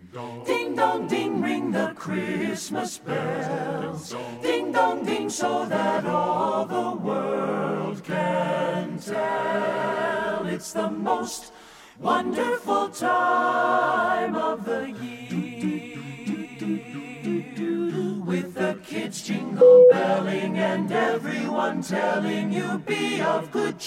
Ding dong ding, ring the Christmas bells. Ding dong ding, so that all the world can tell. It's the most wonderful time of the year, with the kids jingle belling and everyone telling you be of good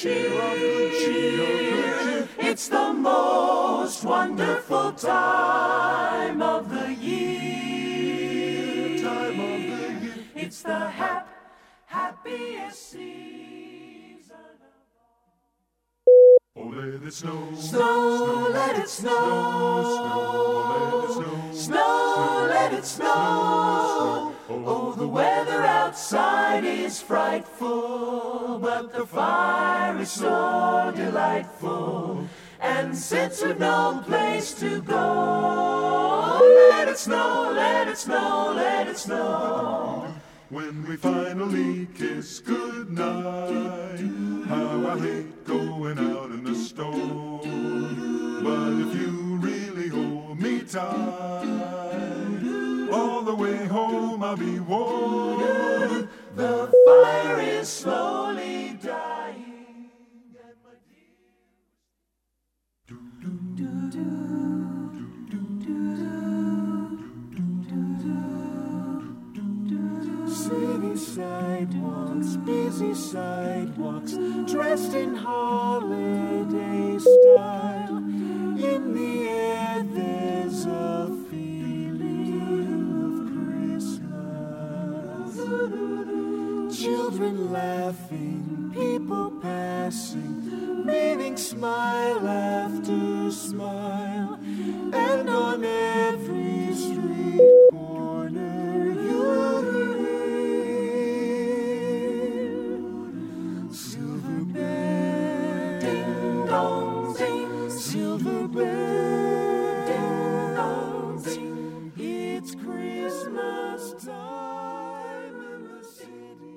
cheer. It's the most wonderful time of the year. It's the happiest season of all. Oh, let it snow. Snow, let it snow. Snow, let it snow. Oh, the weather outside is frightful, but the fire is so delightful. And since we've no place to go, let it snow, let it snow, let it snow. When we finally kiss goodnight, how I hate going out in the snow. But if you really hold me tight, all the way home I'll be warm. The fire is slowly dying, and my City sidewalks, busy sidewalks, dressed in holiday style. In the air there's a feeling of Christmas. Children laughing, people passing, meeting smile after smile. And on every street corner you'll hear silver bells, ding dong ding, silver bells, ding dong ding. It's Christmas time in the city.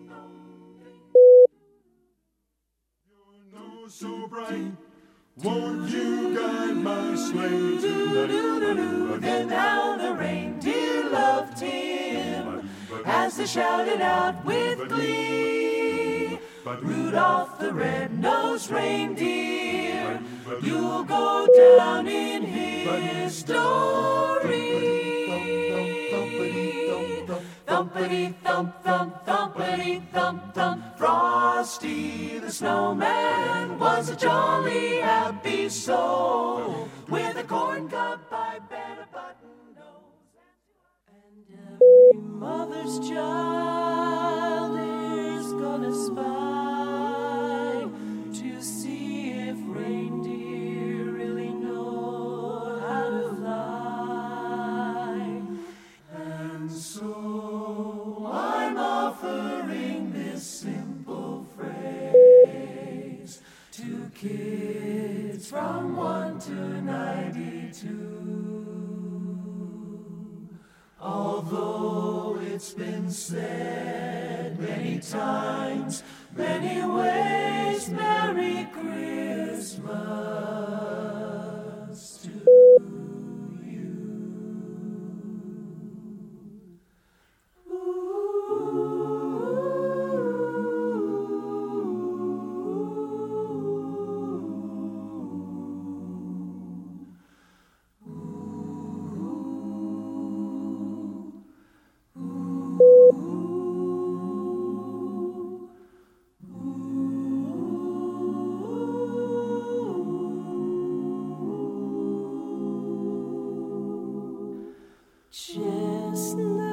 Your nose so bright, won't you guide my sleigh tonight? Then how the reindeer loved him as they shouted out with glee. Rudolph the red-nosed reindeer, you'll go down in history. Thumpity thump thump, thumpity thump thump. Frosty the snowman was a jolly happy soul, with a corn cob pipe and a button nose. And every mother's child is gonna spy to see if reindeer really know how to fly. And so I'm offering this simple phrase to kids from 1 to 92. Although it's been said many times, many ways, Merry Christmas to you. Chestnut